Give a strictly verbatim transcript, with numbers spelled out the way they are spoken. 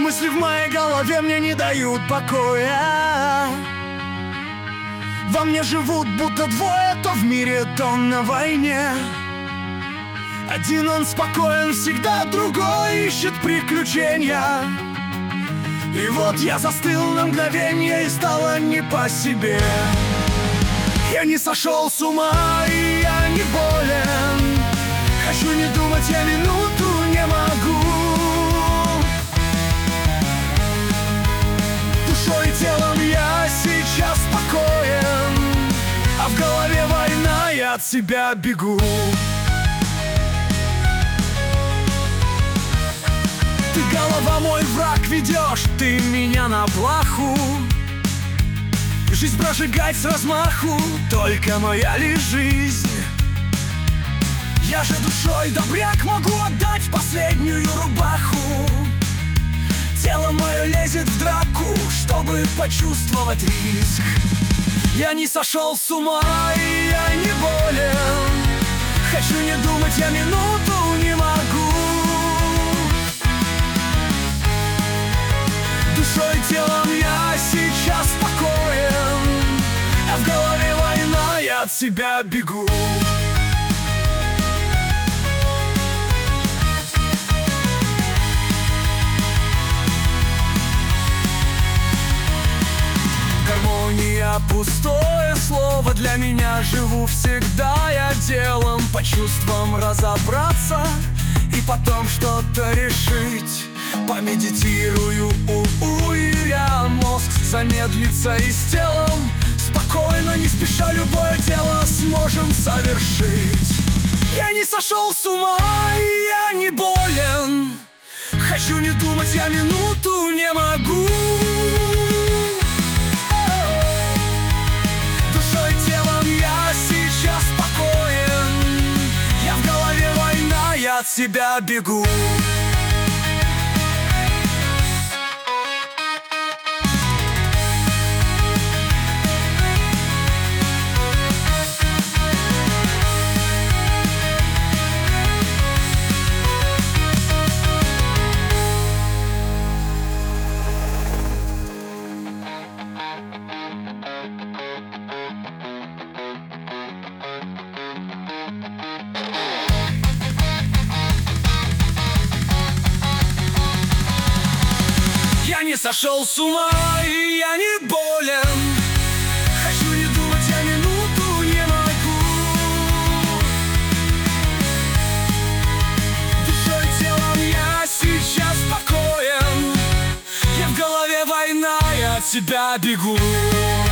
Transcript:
Мысли в моей голове мне не дают покоя. Во мне живут будто двое, то в мире, то на войне. Один он спокоен всегда, другой ищет приключения. И вот я застыл на мгновение, и стало не по себе. Я не сошел с ума, и я не болен. Хочу не думать, я минуту не могу. Душой и телом я сейчас спокоен, а в голове война, я от себя бегу. Ты, голова, мой враг, ведешь ты меня на плаху. Жизнь прожигать с размаху, только моя ли жизнь? Я же душой добряк, могу отдать последнюю рубаху. Тело мое лезет в драку, чтобы почувствовать риск. Я не сошел с ума, и я не болен. Хочу не думать, я минуту не могу. Душой и телом я сейчас спокоен, а в голове война, я от себя бегу. Гармония — пустое слово для меня. Живу всегда я делом, по чувствам разобраться и потом что-то решить. Помедитирую, у-у, и я мозг замедлится, и с телом спокойно, не спеша, любое дело сможем совершить. Я не сошел с ума, и я не болен. Хочу не думать, я минуту не могу. Душой и телом я сейчас спокоен, я в голове война, я от себя бегу. Я не сошел с ума, и я не болен. Хочу не думать, я минуту не могу. Душой и телом я сейчас спокоен, я в голове война, я от себя бегу.